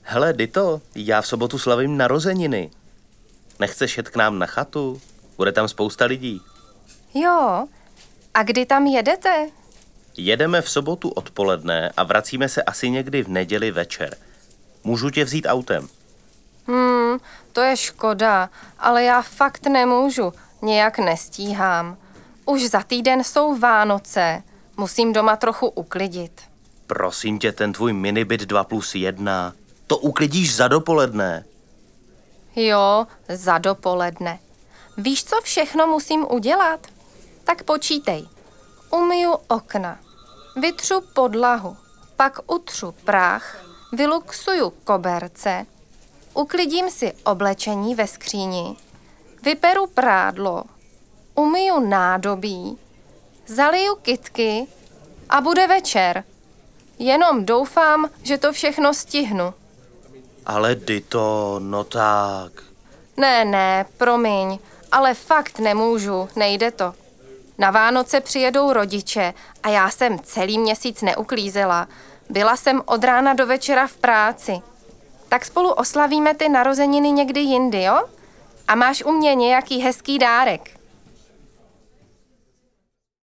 Hele, Dito, já v sobotu slavím narozeniny. Nechceš jet k nám na chatu? Bude tam spousta lidí. Jo, a kdy tam jedete? Jedeme v sobotu odpoledne a vracíme se asi někdy v neděli večer. Můžu tě vzít autem? To je škoda, ale já fakt nemůžu, nějak nestíhám. Už za týden jsou Vánoce, musím doma trochu uklidit. Prosím tě, ten tvůj minibit 2+1. To uklidíš za dopoledne. Jo, za dopoledne. Víš, co všechno musím udělat? Tak počítej. Umyju okna, vytřu podlahu, pak utřu prach, vyluxuju koberce, uklidím si oblečení ve skříni, vyperu prádlo, umyju nádobí, zaliju kytky a bude večer. Jenom doufám, že to všechno stihnu. Ale Dito, no tak. Ne, promiň, ale fakt nemůžu, nejde to. Na Vánoce přijedou rodiče a já jsem celý měsíc neuklízela. Byla jsem od rána do večera v práci. Tak spolu oslavíme ty narozeniny někdy jindy, jo? A máš u mě nějaký hezký dárek.